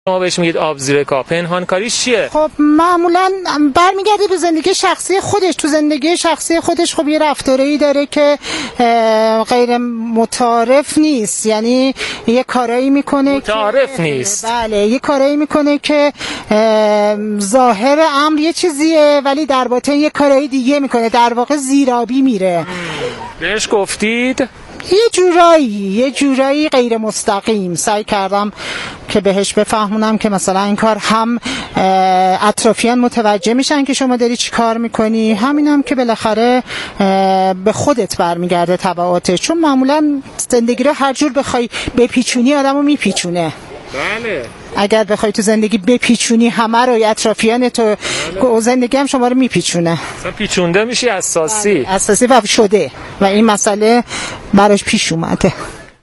شما بهش میگید آبزیرکا، پنهانکاریش چیه؟ خب معمولا برمیگرده به زندگی شخصی خودش. تو زندگی شخصی خودش خب یه رفتارایی داره که غیر متعارف نیست، یعنی یه کارایی میکنه متعارف نیست. بله، یه کارایی میکنه که ظاهر امر یه چیزیه ولی در باطن یه کارایی دیگه میکنه، در واقع زیرابی میره. بهش گفتید؟ یه جورایی غیر مستقیم سعی کردم که بهش بفهمونم که مثلا این کار هم اطرافیان متوجه میشن که شما داری چی کار میکنی، همینم که بالاخره به خودت برمیگرده تبعاتش، چون معمولا زندگی رو هر جور بخوای بپیچونی آدمو میپیچونه. بله. اگر بخوای تو زندگی بپیچونی همه رو، اطرافیان تو، زندگی هم شما رو میپیچونه. مثلا پیچونده میشی، اساسی و شده و این مسئله براش پیش اومده.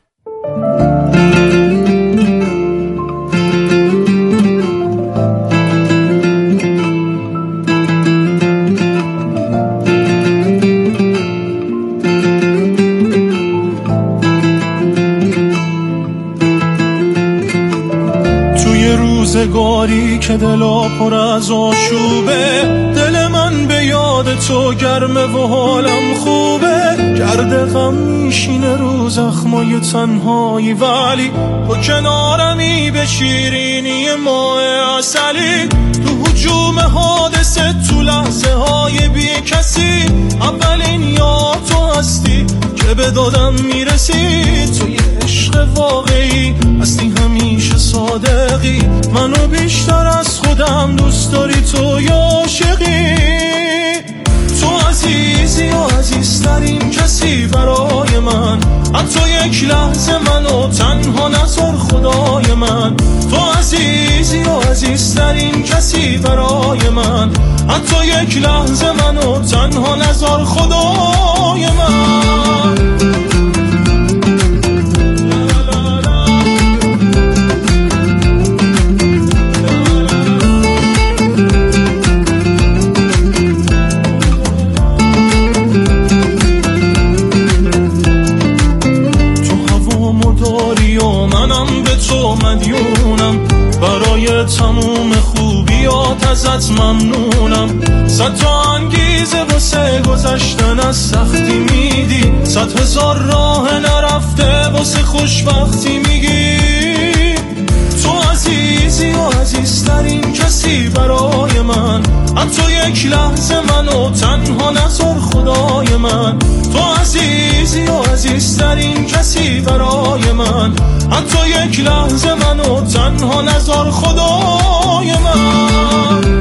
روزگاری که دلا پر از آشوبه، دل من به یاد تو گرمه و حالم خوبه، گرد غم میشینه رو زخمای تنهایی، ولی تو کنارمی به شیرینی ماه عسلی. تو هجوم حادثه، تو لحظه های بی کسی، اولین یاد تو هستی که به دادم میرسی. تو یه عشق واقعی هستی، همیشه صادقی، منو بیشتر از خودم دوست داری، تو یا عاشقی. تو عزیزی و عزیزترین کسی برای من، حتی یک لحظه منو تنها نذار خدای من. تو عزیزی و عزیزترین کسی برای من، حتی یک لحظه منو تنها نذار خدای من. برای تموم خوبیات ازت ممنونم. صد تا انگیزه واسه گذشتن از سختی میدی، 100,000 راه نرفته واسه خوشبختی میگی. تو عزیزی و عزیزترین کسی برای من، حتی یک لحظه منو تنها نذار خدای من. تو عزیزی و عزیزترین کسی برای من، حتی یک لحظه منو تنها نذار خدای من.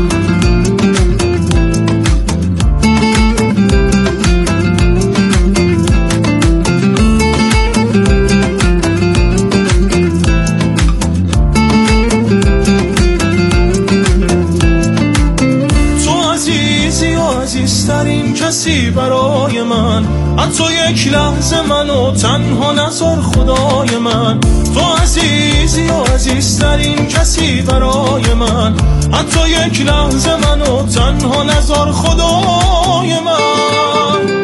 عزیزترین کسی برای من، حتی یک لحظه منو تنها نذار خدای من. تو عزیزی و عزیزترین کسی برای من، حتی یک لحظه منو تنها نذار خدای من.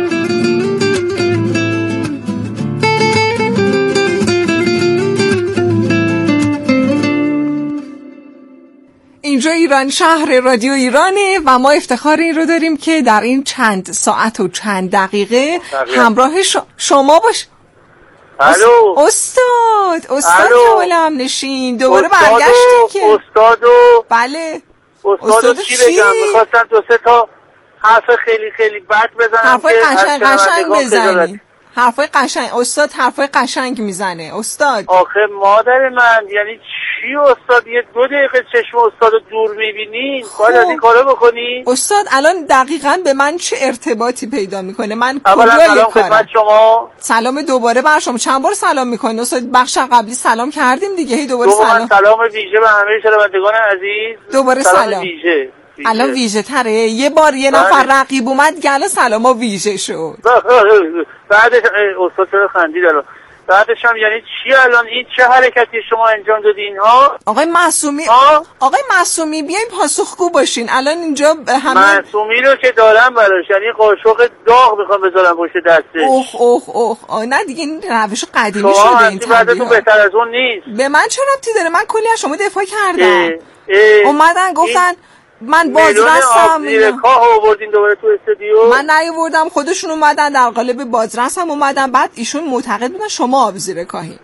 اینجا ایران شهر، رادیو ایرانه و ما افتخار این رو داریم که در این چند ساعت و چند دقیقه همراه شما باش. الو استاد کالم نشین دوباره برگشتیم که استادو. بله استادو چی بگم؟ میخواستم 2-3 تا حرف خیلی خیلی بد بزنم، حرفای قشنگ بزنی. حرفای قشنگ استاد، حرفای قشنگ میزنه استاد. آخه مادر من، یعنی چی استاد؟ یه 2 دقیقه چشم استادو دور میبینی، باید از این کارو بکنی. استاد الان دقیقاً به من چه ارتباطی پیدا میکنه؟ من اولا سلام خدمت شما. سلام دوباره بر شما. چند بار سلام میکنی استاد؟ بخش قبلی سلام کردیم دیگه، هی دوباره سلام ویژه به همه شنوندگان عزیز. دوباره سلام ویژه. الان ویژه تره. یه بار یه نفر رقیب اومد گله سلاما ویژه شد. بعد استاد چرا خندید الان؟ بعدش هم یعنی چی الان این چه حرکتی شما انجام دادین ها؟ آقای معصومی بیاین پاسخگو باشین. الان اینجا همه معصومی رو که دارم براش، یعنی قاشق داغ میخوام بذارم پشت دستش. اوه نه دیگه این روش قدیمی شده. این بعدتون بهتر از اون نیست. به من چه ربطی داره؟ من کلی از شما دفاع کردم. اومدن گفتن من بازرسم. زیر کاه آوردین دوباره تو استودیو؟ من نیاوردم، خودشون اومدن در قالب بازرسم اومدن. بعد ایشون معتقد بودن شما آب زیر کاهی.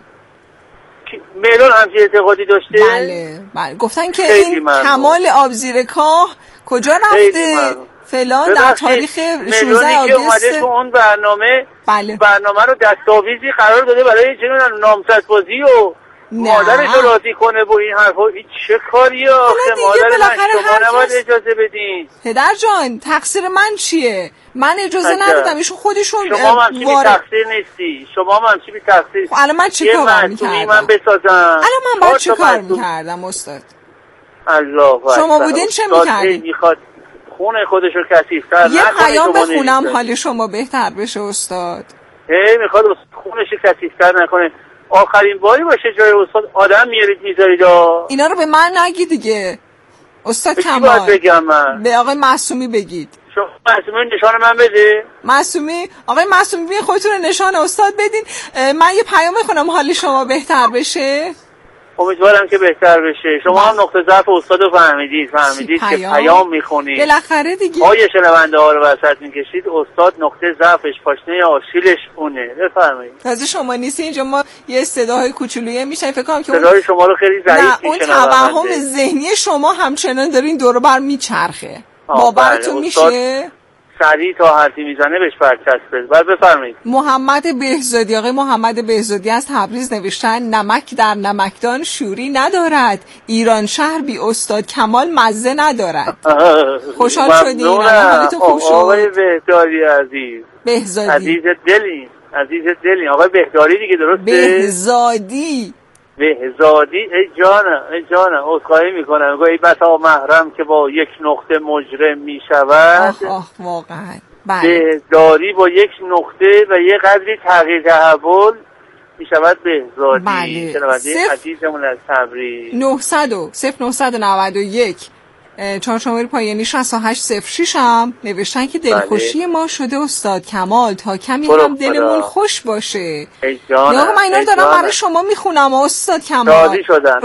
میلون همچین اعتقادی داشته؟ بله گفتن که این کمال آب زیر کاه کجا رفته فلان در تاریخ 16 آگوست. اومده تو اون برنامه رو دستاویزی قرار داده برای چنون نامزد بازی و مادرش رو راضی کنه با این حرفا. این چه کاریه آخه؟ مادر من شما نباید اجازه بدین. پدر جان تقصیر من چیه؟ من اجازه ندادم، ایشون خودشون شما هم چی بی تقصیر نیستی. شما هم چی بی تقصیر. الان من چی کار میکردم؟ من بسازم. الان من باید چی کار میکردم استاد؟ الله شما بودین چه میکردین؟ میخواد خون خودش رو کثیف‌تر نکنه. یه پیام بخونم حال شما بهتر بشه استاد. میخواد خونش کثیف‌تر نکنه. آخرین باری باشه جای استاد آدم میارید میذارید. اینا رو به من نگی دیگه استاد کمال. باید بگم من؟ به آقای معصومی بگید. شما معصومی نشان من بده. آقای معصومی بیا خودتون رو نشان استاد بدین. من یه پیام بخونم حال شما بهتر بشه. امیدوارم که بهتر بشه. شما هم نقطه ضعف استاد رو فهمیدید که پیام میخونید بالاخره دیگه. پای شنونده ها رو وسط میکشید. استاد نقطه ضعفش پاشنه آشیلش اونه. بفرمایید. تازه شما نیستی اینجا ما یه صداهای کوچولویی میشن فکر کنم که صدای شما رو خیلی ضعیف میشنوم. اون توهم ذهنی شما همچنان دارین دور بر میچرخه. باورتون میشه؟ سریع تا حرفی میزنه بهش برچسبه. بعد بفرمایید. آقای محمد بهزادی از تبریز نوشتن نمک در نمکدان شوری ندارد، ایران شهر بی استاد کمال مزه ندارد. خوشحال شدین؟ حالتون خوب شد؟ آقای بهداری عزیز بهزادی عزیز دلی آقای بهداری دیگه درسته؟ بهزادی ای جانم عذرخواهی میکنم. ای بسا محرم که با یک نقطه مجرم میشود. واقعا بهداری با یک نقطه و یک قدری تغییر تحول میشود بهزادی. شنونده عزیزمون از تبریز 0991 چهارشنبه پایانی 6806 هم نوشتن که دلخوشی ما شده استاد کمال، تا کمی هم دلمون خوش باشه. من اینا رو دارم برای شما میخونم استاد کمال. راضی شدن.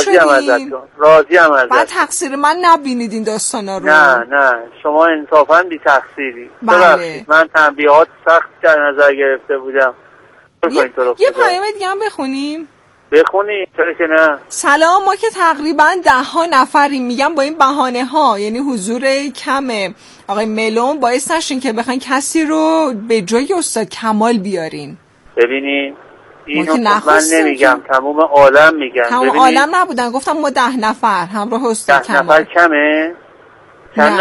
راضی هم ازتون. بعد تقصیر من نبینید این داستانا رو. نه شما انصافا بی تقصیری. من تنبیهات سخت در نظر گرفته بودم. یه پیام دیگه هم بخونیم. بخونی چرا که نه. سلام، ما که تقریبا 10 نفریم، میگم با این بهانه ها یعنی حضور کم آقای ملون باعث نشین که بخواین کسی رو به جای استاد کمال بیارین. ببینین اینو من نمیگم، تمام عالم میگن. تمام عالم نبودن، گفتم ما 10 نفر همراه استاد کمال. 10 نفر کمه؟ چند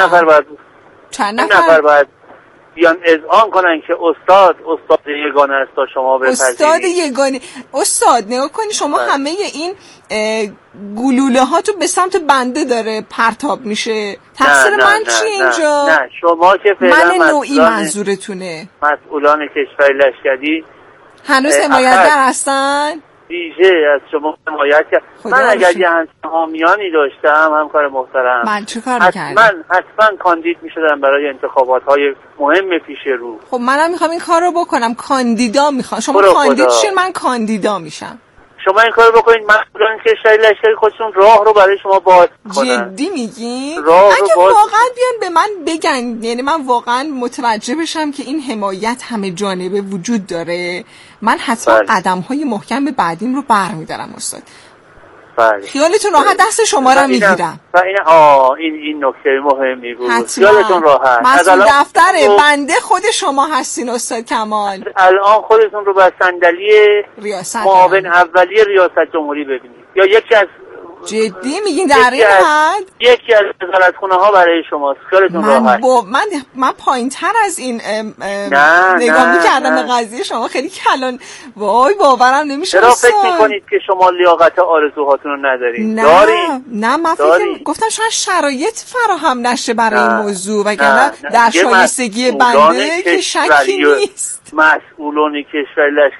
نفر باید بیان اذعان کنن که استاد یگانه است تا شما بپذیرید. استاد یگانه. استاد نگاه کنی شما همه این گلوله ها تو به سمت بنده داره پرتاب میشه. تقصیر من چیه اینجا؟ نه شما که فعلا من نوعی منظورتونه مسئولان کشور لشکری هنوز حمایتگر هستن؟ ویژه از شما حمایت کرد. من اگر یه حامیانی داشتم همکار محترم، من چه کار میکردم؟ حتما کاندید میشدم برای انتخابات های مهم پیش رو. خب منم میخوام این کار رو بکنم. کاندیدا میخوام. شما کاندید شین، من کاندیدا میشم. شما این کار بکنید. مسئولان کشور لشکری خودشون راه رو برای شما باز کنن. جدی میگین؟ اگه واقعا بیان به من بگن، یعنی من واقعا متوجه بشم که این حمایت همه جانبه وجود داره، من حتما قدم‌های محکم به بعدیم رو برمی‌دارم استاد. خیالتون راحت، دست شما رو میگیرم. این نکته مهمی بود. خیالتون راحت. مسئول دفتر بنده خود شما هستین استاد کمال. الان خودتون رو به صندلی معاون اولیه ریاست جمهوری ببینید، یا یکی از جدی میگین در این حد؟ یکی از وزارتخونه ها برای شماست. خیالتون راحت. من پایین‌تر از این نگاه می‌کردم به قضیه. شما خیلی کلان. وای باورم نمیشه. چرا فکر می‌کنید که شما لیاقت آرزوهاتون رو ندارید؟ نه من فکر گفتم شاید شرایط فراهم نشه برای این موضوع، وگرنه در شایستگی بنده که شکی نیست. مسئولان کشور لشکری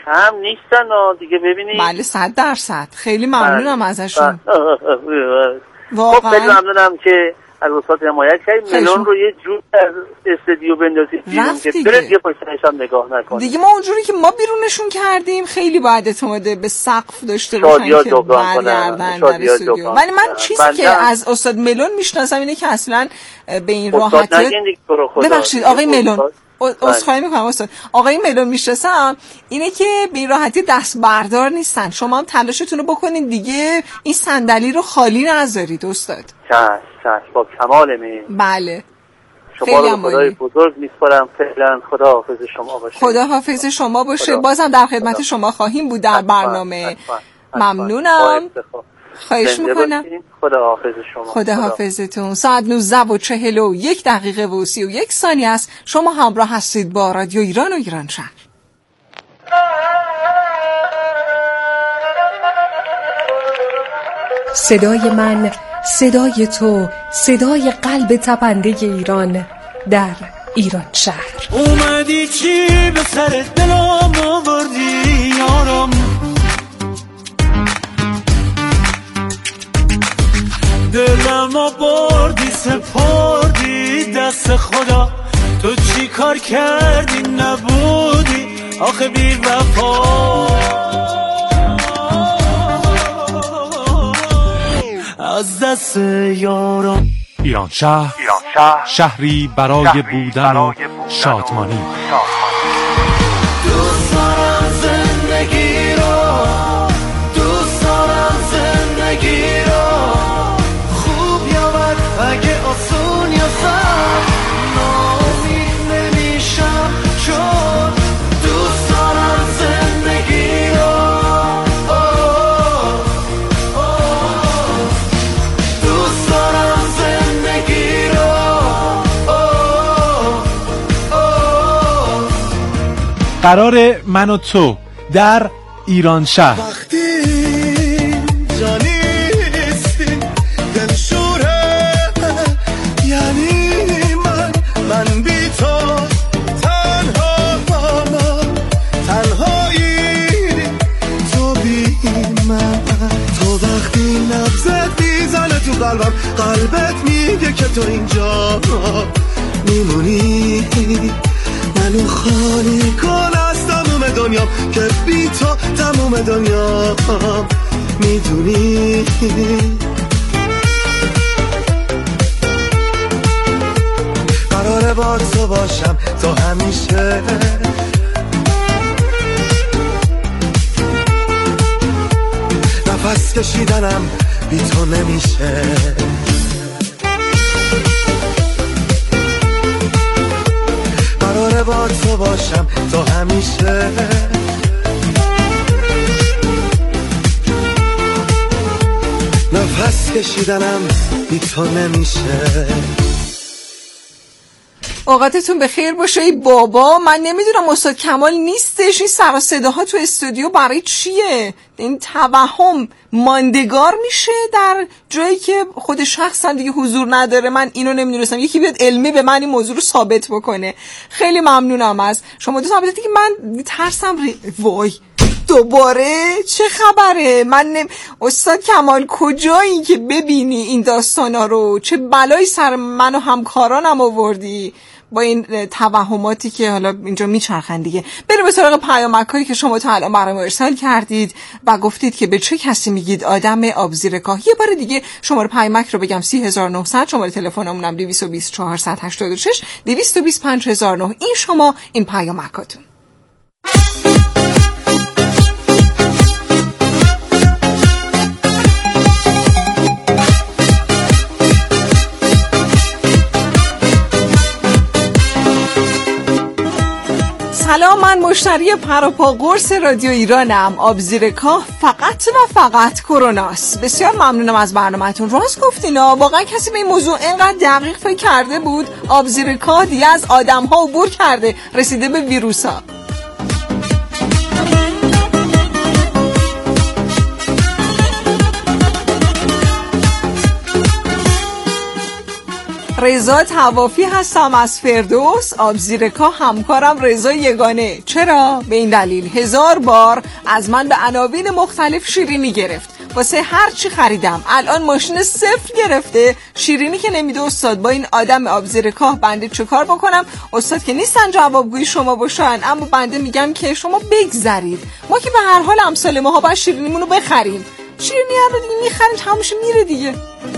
کم نیستن دیگه ببینید. بله 100%. خیلی ممنونم ازشون. واقعا خیلی ممنونم که از استاد حمایت کردید. ملون رو یه جور از استودیو بندازید بیرون که برید یه پشتش هم نگاه نکنید دیگه. ما اونجوری که ما بیرونشون کردیم خیلی باید اعتماد به سقف داشته باشن که برگردن در استودیو. ولی من چیزی که از استاد ملون میشناسم اینه که اصلا به این راحتی، ببخشید آقای ملون، عذرخواهی میکنم استاد، آقای ملون میشناسم اینه که به این راحتی دست بردار نیستن. شما هم تلاشتون رو بکنید دیگه، این صندلی رو خالی نذارید استاد. چشم با کمال میل. بله شما رو خدای بزرگ میسپارم. فعلا خدا حافظ شما باشه. خدا حافظ شما باشه. بازم در خدمت شما خواهیم بود در برنامه. ممنونم. خواهش میکنم. خدا حافظ شما. خدا حافظتون. ساعت 19:41 و 31 ثانیه است. شما همراه هستید با رادیو ایران و ایران شهر. صدای من، صدای تو، صدای قلب تپنده ایران در ایران شهر. اومدی چی به سر دلم آوردی یارم، دلم آوردی سپردی دست خدا. تو چی کار کردی نبودی آخه بی وفا، از دست یارم. ایران شهر شهری برای بودن و شادمانی. دوست دارم زندگی رو، دوست دارم زندگی رو، خوب یا بد اگه آسون یا سخت ناامید نمیشم چون دوست دارم زندگی رو. دوست دارم زندگی رو. قرار من و تو در ایران شهر. وقتی جانیستی دلشوره، یعنی من بی تو تنها ماما، تنهایی تو بی من. تو وقتی نبضت میزنه تو قلبم، قلبت میگه که تو اینجا میمونی. منو خالی کن از تموم دنیا که بی تو تموم دنیا میدونی. قراره با تو باشم تو همیشه، نفس کشیدنم بی تو نمیشه. قراره با تو باشم تو همیشه، نفس کشیدنم بی تو نمیشه. اوقاتتون بخیر باشه. ای بابا من نمیدونم استاد کمال نیستش، این سر و صداها تو استودیو برای چیه؟ این توهم ماندگار میشه در جایی که خود شخص هم دیگه حضور نداره. من اینو نمیدونستم، یکی بیاد علمی به من این موضوع رو ثابت بکنه. خیلی ممنونم از شما دو ثابت که من ترسم وای دوباره چه خبره. استاد کمال کجایی که ببینی این داستانا رو؟ چه بلایی سر من و همکارانم آوردی با این توهماتی که حالا اینجا میچرخن دیگه. بریم به سراغ پیامک‌هایی که شما تا الان برام ارسال کردید و گفتید که به چه کسی میگید آدم آبزیر کاه. یه بار دیگه شماره پیامک رو بگم 30900، شماره تلفنمونم 220 486 220 5009. این شما، این پیامکاتون. سلام، من مشتری پر و پا قرص رادیو ایرانم. آبزیر کاه فقط و فقط کروناست. بسیار ممنونم از برنامه‌تون. راست گفتینا، واقعا کسی به این موضوع اینقدر دقیق فکر کرده بود؟ آبزیر کاه دیگه از آدم‌ها عبور کرده، رسیده به ویروس‌ها. رضا توافی هستم از فردوس. آبزیرکاه همکارم رضا یگانه. چرا؟ به این دلیل 1000 بار از من به عناوین مختلف شیرینی گرفت. واسه هر چی خریدم الان ماشین 0 گرفته. شیرینی که نمیده استاد، با این آدم آبزیرکاه بنده چه کار بکنم؟ استاد که نیستن جوابگوی شما باشن، اما بنده میگم که شما بگذرید. ما که به هر حال امثال ماها باید شیرینیمونو بخریم. شیرینی رو دیگه میخریم تموش میره دیگه.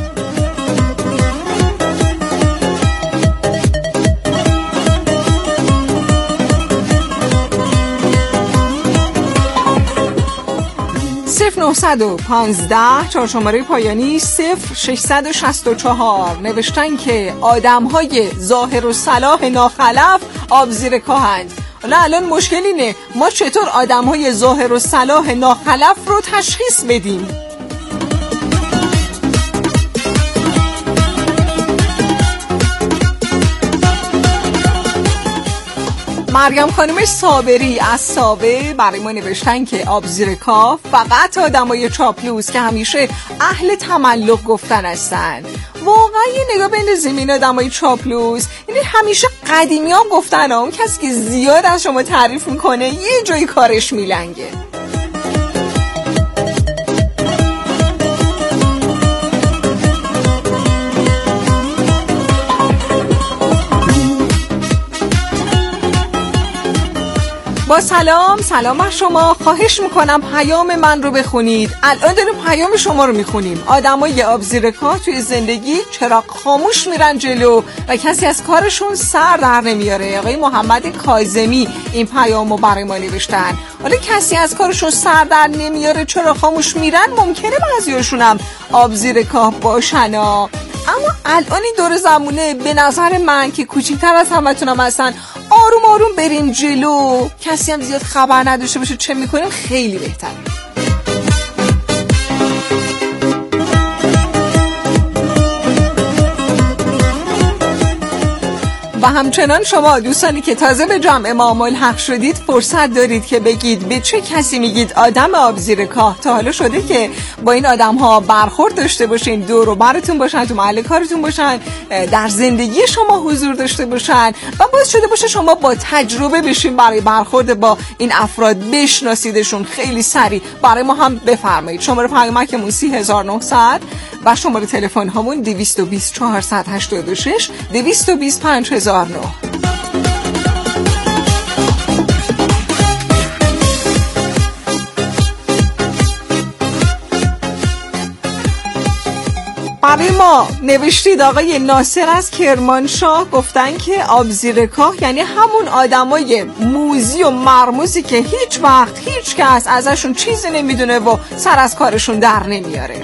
صفر 915 چهار شماره پایانی 0664 نوشتن که آدم‌های ظاهر و صلاح ناخلف آبزیرکاهند. حالا الان مشکل اینه ما چطور آدم‌های ظاهر و صلاح ناخلف رو تشخیص بدیم؟ مریم خانم صابری از سابه برای ما نوشتن که آبزیرکاه فقط آدمای چاپلوس که همیشه اهل تملق گفتن هستن. واقعا یه نگاه بندازیم این آدمای چاپلوس، یعنی همیشه قدیمی هم گفتن اون کسی که زیاد از شما تعریف میکنه یه جایی کارش میلنگه. با سلام بر شما. خواهش میکنم پیام من رو بخونید. الان داریم پیام شما رو میخونیم. آدمای آبزیرکاه توی زندگی چراغ خاموش میرن جلو و کسی از کارشون سر در نمیاره. آقای محمد کاظمی این پیامو برای ما نوشتن. حالا کسی از کارشون سر در نمیاره چراغ خاموش میرن، ممکنه بعضیاشون هم آبزیرکاه باشن اما الان این دور زمونه به نظر من که کوچیک‌تر از همتونم هستن، آروم بریم جلو. کسی هم زیاد خبر نداشته باشه چه میکنیم، خیلی بهتره. و همچنان شما دوستانی که تازه به جمع امام الحق شدید فرصت دارید که بگید به چه کسی میگید آدم آبزیرکاه. تا حالا شده که با این آدم ها برخورد داشته باشین، دور و برتون باشن، تو محل کارتون باشن، در زندگی شما حضور داشته باشن و باعث شده باشه شما با تجربه بشین برای برخورد با این افراد، بشناسیدشون خیلی سریع. برای ما هم بفرمایید. شماره پیامکمون 3900 و شماره تلفن همون 220 486 220 5009. برای ما نوشتید آقای ناصر از کرمانشاه، گفتن که آبزیرکاه یعنی همون آدمای موزی و مرموزی که هیچ وقت هیچ کس ازشون چیزی نمیدونه و سر از کارشون در نمیاره.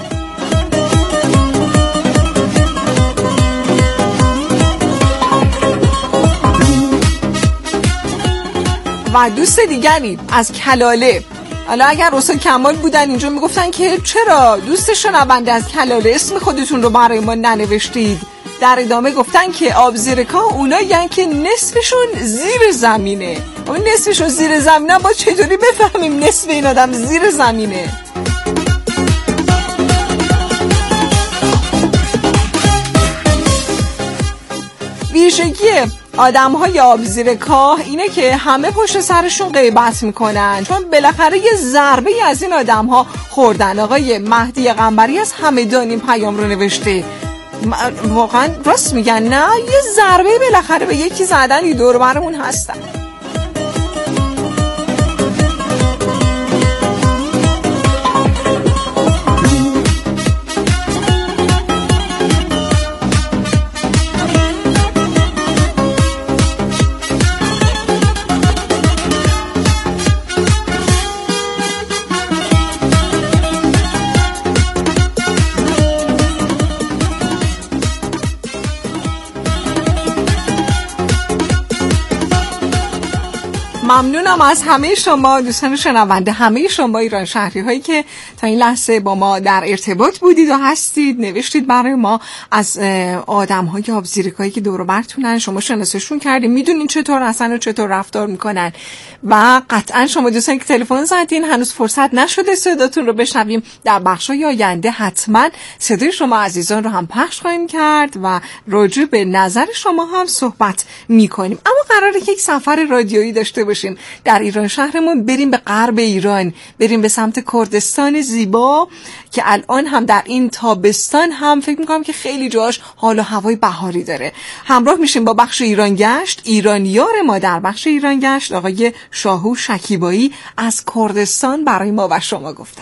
و دوست دیگری از کلاله، حالا اگر رسول کمال بودن اینجا میگفتن که چرا دوست شنونده از کلاله اسم خودتون رو برای ما ننوشتید. در ادامه گفتن که آبزیرکاه اونایی که نصفشون زیر زمینه. اون نصفشون زیر زمینه، با چطوری بفهمیم نصف این آدم زیر زمینه؟ ویژگی آدم‌های آبزیرکاه اینه که همه پشت سرشون غیبت میکنن، چون بالاخره یه ضربه از این آدم‌ها خوردن. آقای مهدی قنبری از همدان این پیام رو نوشته. واقعا راست میگن، نه یه ضربه بالاخره به یکی زدن، این دور برمون هستن. ممنونم از همه شما دوستان شنونده، همه شما ایران شهری هایی که تا این لحظه با ما در ارتباط بودید و هستید، نوشتید برای ما از آدم های آبزیریکایی که دور و برتونن، شما شناسشون کردید، میدونین چطور هستن و چطور رفتار میکنن و قطعا شما دوستان که تلفن زدین هنوز فرصت نشده صداتون رو بشنویم، در بخشای آینده حتما صدای شما عزیزان رو هم پخش خواهیم کرد و راجع به نظر شما هم صحبت میکنیم. اما قراره که یک سفر رادیویی داشته باشیم در ایران شهرمون، بریم به غرب ایران، بریم به سمت کردستان زیبا که الان هم در این تابستان هم فکر میکنم که خیلی جاش حال و هوای بهاری داره. همراه میشیم با بخش ایران گشت. ایرانیار ما در بخش ایران گشت آقای شاهو شکیبایی از کردستان برای ما و شما گفتن.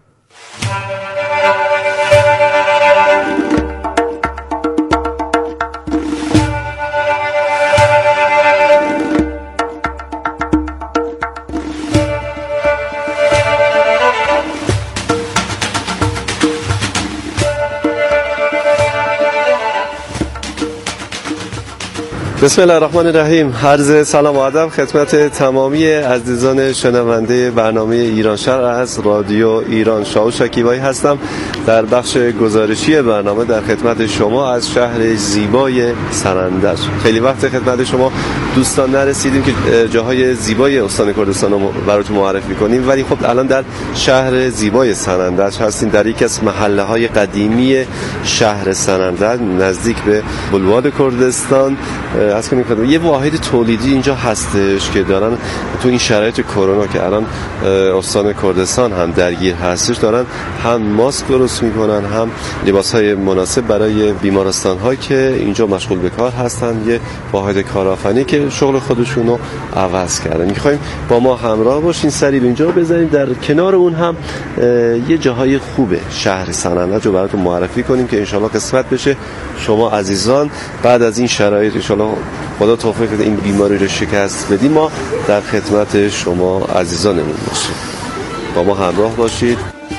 بسم الله الرحمن الرحیم. عرض سلام و ادب خدمت تمامی عزیزان شنونده برنامه ایران شهر از رادیو ایران. شاهو شکیبایی هستم در بخش گزارشی برنامه در خدمت شما از شهر زیبای سنندج. خیلی وقت خدمت شما دوستان نرسیدیم که جاهای زیبای استان کردستان رو براتون معرفی کنیم، ولی خب الان در شهر زیبای سنندج هستیم، در یکی از محله های قدیمی شهر سنندج نزدیک به بلوار کردستان. از کنیم که یه واحد تولیدی اینجا هستش که دارن تو این شرایط کرونا که الان استان کردستان هم درگیر هستش، دارن هم ماسک درست میکنن، هم لباسهای مناسب برای بیمارستان ها که اینجا مشغول به کار هستن. یه واحد کارآفرینی که شغل خودشون رو عوض کردن. میخوایم با ما همراه باشین، سری به اینجا بزنیم، در کنار اون هم یه جاهای خوبه شهر سنندج رو براتون معرفی کنیم که انشالله قسمت بشه شما عزیزان بعد از این شرایط انشالله خدا توفیق بده این بیماری رو شکست بدیم، ما در خدمت شما عزیزانمون باشیم. با ما همراه باشید.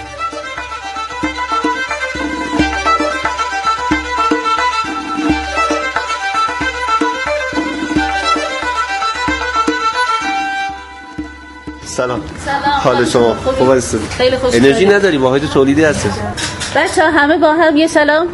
سلام. حال شما خوب است؟ خیلی خوش. انرژی نداری؟ واحد تولیدی هستی؟ بچه‌ها همه با هم یه سلام.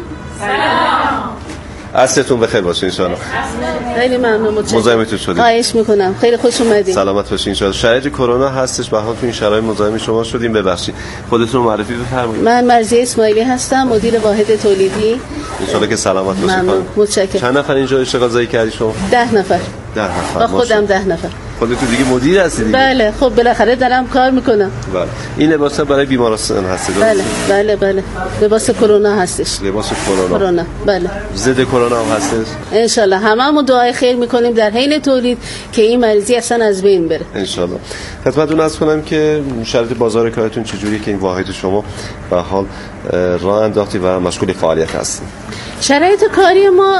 عصرتون بخیر باشه ان شاء الله. خیلی ممنون، متشکرم. مزاحمتون شدیم. خواهش میکنم. خیلی خوش اومدید. سلامت باشین ان شاء الله. شرایط کرونا هستش، به حال تو این شرایط مزاحم شما شدیم، ببخشید. خودتون معرفی بفرمایید. من مرضیه اسماعیلی هستم، مدیر واحد تولیدی. ان شاء الله که سلامت باشید. ممنون، متشکرم. چند نفر اینجا اشتغال زایی کردی شما؟ 10 نفر. 10 نفر. با خودم 10 نفر. خودتون دیگه مدیر هستی دیگه؟ بله، خب بالاخره دارم کار میکنم. بله. این لباسا برای بیمارستان هست؟ بله بله بله. لباس کرونا هستش. لباس کرونا. کرونا. بله. ضد کرونا هم هستش؟ ان شاء الله هممون دعای خیر میکنیم در حین تولید که این مریضی اصلا از بین بره. ان شاء الله. خدمتتون عرض کنم که شرایط بازار کارتون چجوریه که این واحد شما به حال راه انداختی و مشغول فعالیت هستید؟ شرایط کاری ما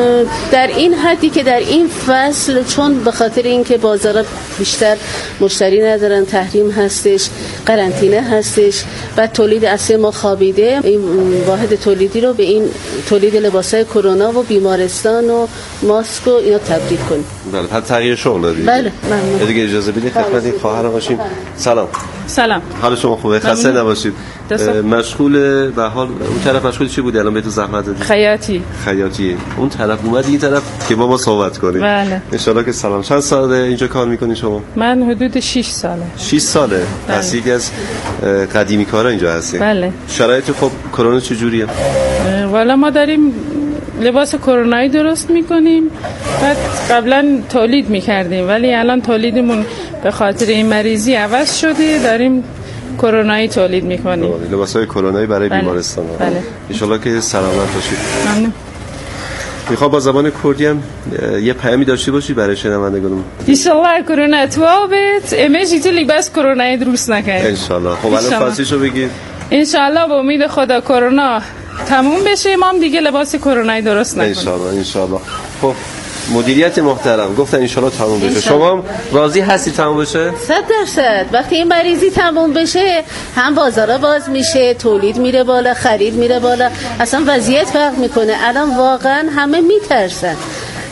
در این حدی که در این فصل چون به خاطر اینکه بازارها بیشتر مشتری ندارن، تحریم هستش، قرنطینه هستش و تولید اصلی ما خوابیده، این واحد تولیدی رو به این تولید لباسای کرونا و بیمارستان و ماسک و اینا تبدیل کنیم. بله، حتی تغییر شغل دادید؟ بله، ممنون. دیگه اجازه بدید خدمت این خواهر باشیم. سلام. سلام. حال شما خوبه؟ خسته نباشید. مشغول به حال اون طرف مشغول چی بودی الان بهتون زحمت دادید؟ خیاطی. اون طرف اومدی این طرف که با ما صحبت کنیم. بله. ان شاء الله که سلام. چند ساله اینجا کار میکنی شما؟ من حدود 6 ساله. 6 ساله. پس یکی از قدیمی کارا اینجا هستی. بله. شرایط خب کرونا چجوریه؟ والا ما داریم لباس کرونایی درست میکنیم، بعد قبلا تولید میکردیم ولی الان تولیدمون به خاطر این مریضی عوض شده، داریم کرونایی تولید میکنیم. لباسای کرونایی برای بیمارستان. بله. ان شاء الله که سلامت باشید. ممنون. میخوام با زبان کردی هم یه پیامی داشته باشی برای شنوندگانم. ان شاء الله کرونا توابت امروز تو لباس کرونایی درست نکنید. ان شاء الله. خب الان فارسیشو بگید. ان شاء الله با امید خدا کرونا تموم بشه ما هم دیگه لباس کرونایی درست نکنیم. ان شاء الله. خب مدیریت محترم گفتن ان شاء الله تموم بشه. شما هم راضی هستی تموم بشه؟ 100%. وقتی این مریضی تموم بشه هم بازارا باز میشه، تولید میره بالا، خرید میره بالا، اصلا وضعیت فرق میکنه. الان واقعا همه میترسن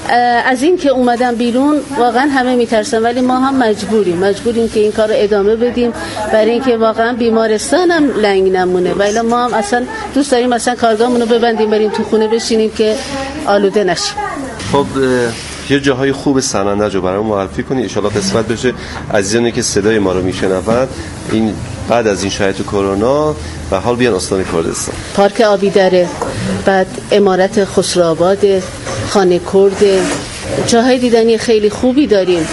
از این که اومدن بیرون واقعا همه میترسن، ولی ما هم مجبوریم که این کار رو ادامه بدیم، برای اینکه واقعا بیمارستان هم لنگ نمونه. ولی ما هم اصلا دوست داریم اصلا کارگاهمون رو ببندیم، بریم تو خونه بشینیم که آلوده نشیم. خب یه جاهای خوب سنندج رو برام معرفی کنی ان شاءالله قسمت بشه عزیزانی که صدای ما رو میشنون این بعد از این شرایط کرونا و حال بیان استان کردستان. پارک آبی داره، بعد امارت خسروآباد، خانه کرد، جاهای دیدنی خیلی خوبی داریم.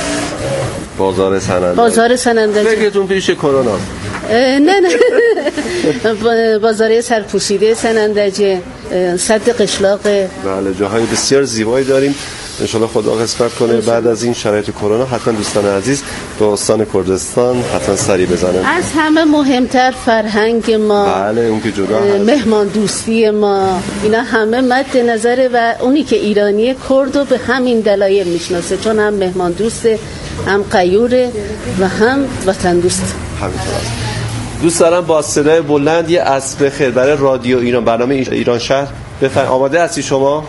بازار سنندج فکرتون پیش کرونا؟ نه بازار سرپوشیده سنندج، سد قشلاق. بله جاهای بسیار زیبایی داریم. انشالله خدا قسمت کنه بعد از این شرایط کرونا حتما دوستان عزیز به استان کردستان حتما سری بزنن. از همه مهمتر فرهنگ ما، بله اون که جدا هست، مهمان دوستی ما، اینا همه مد نظره و اونی که ایرانی کردو به همین دلایل میشناسه، چون هم مهمان دوسته، هم غیوره و هم وطن دوست. همینطور است. دوست دارم با صدای بلند یه عصر بخیر برای رادیو ایران، برنامه ایران شهر بفرمایید. آماده هستی شما؟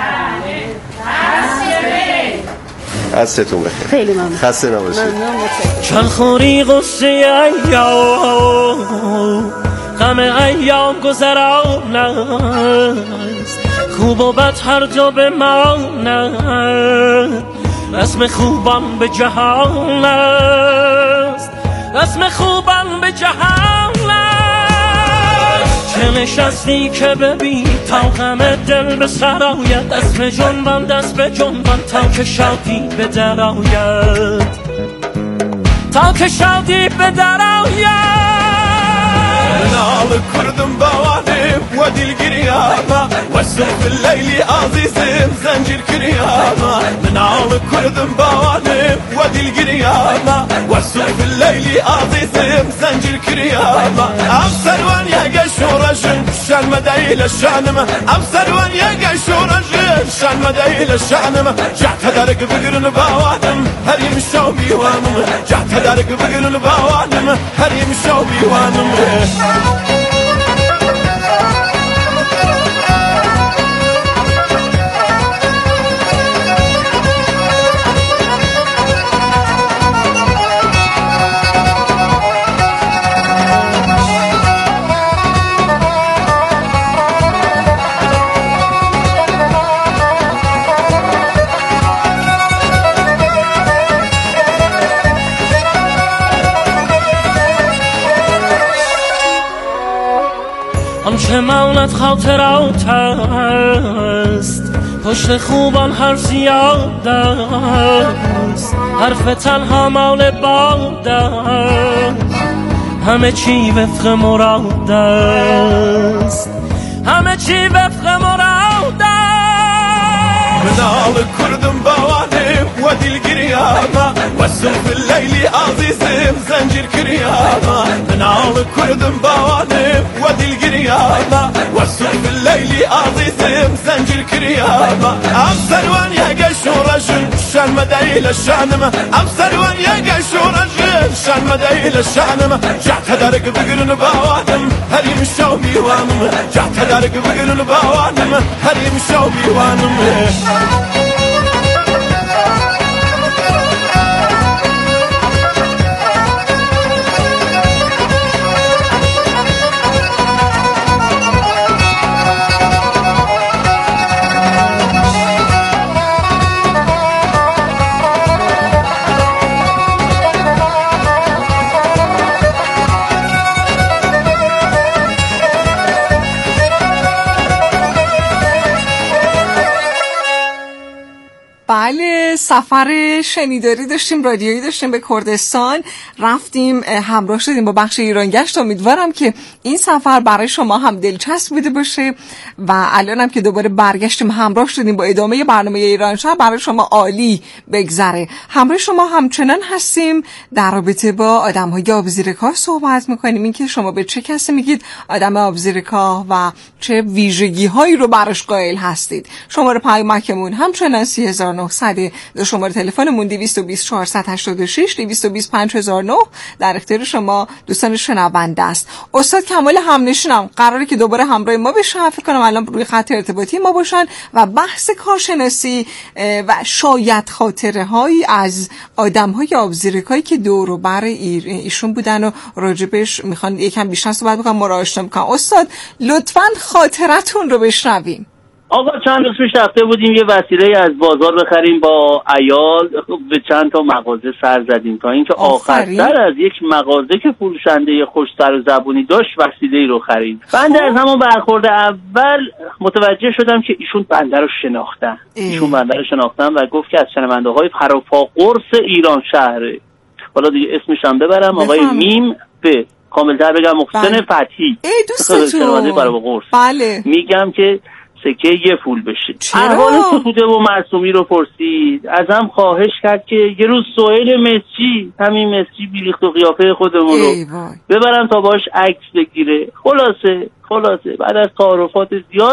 عصرتون بخیر. خیلی ممنون. خسته نباشید. چند خوری غصه ایام غم ایام گذران است، خوب و بد هر جا بماند، رسم خوبان به جهان است، رسم خوبان به جهان است. چه نشستی که ببین تا غم دل به سر آید، دست به جنبان تا که شادی به در آید، تا که شادی به در آید. منال كردم بوانم ودي القريامة والسوف الليلي عزيزم زنجير كريامة. منال كردم بوانم ودي القريامة والسوف الليلي عزيزم زنجير كريامة. أبصر وان يقى شورجن شان مدايل الشانمة، أبصر وان يقى شورجن شان مدايل الشانمة. جعت دارك بقرن بوانم هل يمشوا بيوانم، جعت دارك بقرن بوانم هل يمشوا بيوانم. آنچه ماند خاطرات است، پشت خوبان هر زیاد است، حرف تنها مال باد است، همه چی وفق مراد است، همه چی وفق مراد است. منال کردم بوانم ودی القريامة والسوف الليلي عزيزم زنجير كريامة. منال كردم بوانم ودي القريامة والسوف الليلي عزيزم زنجير كريامة. أبصر وان يقى شورجن شان مدايل الشانمة، أبصر وان يقى شورجن شان مدايل الشانمة. جعت دارك بقرن بوانم هل يمشوا بيوانم، جعت دارك بقرن بوانم هل يمشوا بيوانم. بله، سفر شنیداری داشتیم، رادیویی داشتیم به کردستان، رفتیم همراه شدیم با بخش ایرانگشت. امیدوارم که این سفر برای شما هم دلچسب بوده باشه و الانم که دوباره برگشتیم همراه شدیم با ادامه برنامه ایران شهر برای شما عالی بگذره. همراه شما همچنان هستیم، در رابطه با آدم‌های آبزیرکاه صحبت می‌کنیم، این که شما به چه کسی میگید آدم آبزیرکاه و چه ویژگی‌هایی رو براش قائل هستید. شماره پیامکمون همچنان 3900 مقصد. شماره تلفنمون 220 486 220 5009 در اختیار شما دوستان شنونده است. استاد کمال همنشینم قراره که دوباره همراه ما بشن، فکر کنم الان روی خط ارتباطی ما باشن و بحث کارشناسی و شاید خاطره هایی از آدم های آبزیرکایی که دور و بر ایشون بودن و راجبش میخوان یکم بیشتر صحبت بکنم، ما را آشنا بکنم. استاد لطفاً خاطرتون رو بشنویم. آقا چند روز پیش رفته بودیم یه وسیله از بازار بخریم با عیال، به چند تا مغازه سر زدیم تا اینکه آخرتر از یک مغازه که فروشنده خوش سر و زبونی داشت وسیله‌ای رو خرید. بنده از همون برخورد اول متوجه شدم که ایشون بنده رو شناختن و گفت که از شنونده‌های پروپا قرص ایران شهره. حالا دیگه اسمش هم ببرم، آقای میم به کاملتر بگم محسن فتحی. دوستتون بله میگم که سکه یه پول بشه. احوال سکوته و معصومی رو پرسید، ازم خواهش کرد که یه روز سهیل مصری، همین مصری بیریخت و قیافه خودمون رو ببرم تا باش عکس بگیره. خلاصه بعد از تعارفات زیاد